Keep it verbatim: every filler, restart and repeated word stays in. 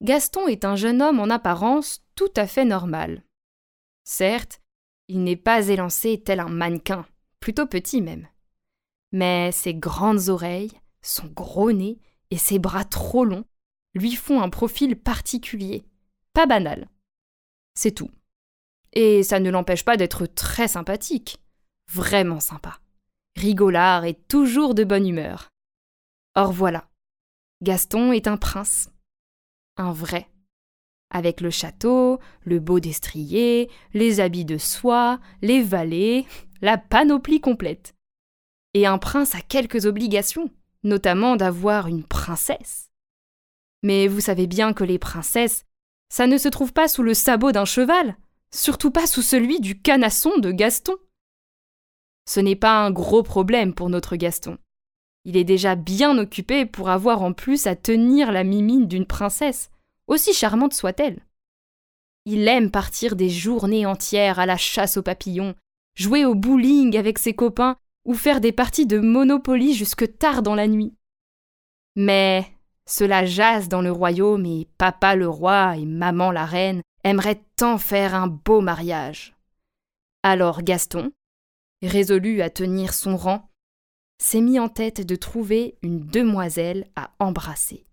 Gaston est un jeune homme en apparence tout à fait normal. Certes, il n'est pas élancé tel un mannequin, plutôt petit même. Mais ses grandes oreilles, son gros nez et ses bras trop longs lui font un profil particulier, pas banal. C'est tout. Et ça ne l'empêche pas d'être très sympathique, vraiment sympa, rigolard et toujours de bonne humeur. Or voilà, Gaston est un prince, un vrai, avec le château, le beau destrier, les habits de soie, les valets, la panoplie complète. Et un prince a quelques obligations, notamment d'avoir une princesse. Mais vous savez bien que les princesses, ça ne se trouve pas sous le sabot d'un cheval, surtout pas sous celui du canasson de Gaston. Ce n'est pas un gros problème pour notre Gaston. Il est déjà bien occupé pour avoir en plus à tenir la mimine d'une princesse, aussi charmante soit-elle. Il aime partir des journées entières à la chasse aux papillons, jouer au bowling avec ses copains ou faire des parties de Monopoly jusque tard dans la nuit. Mais cela jase dans le royaume et papa le roi et maman la reine aimeraient tant faire un beau mariage. Alors Gaston, résolu à tenir son rang, s'est mis en tête de trouver une demoiselle à embrasser.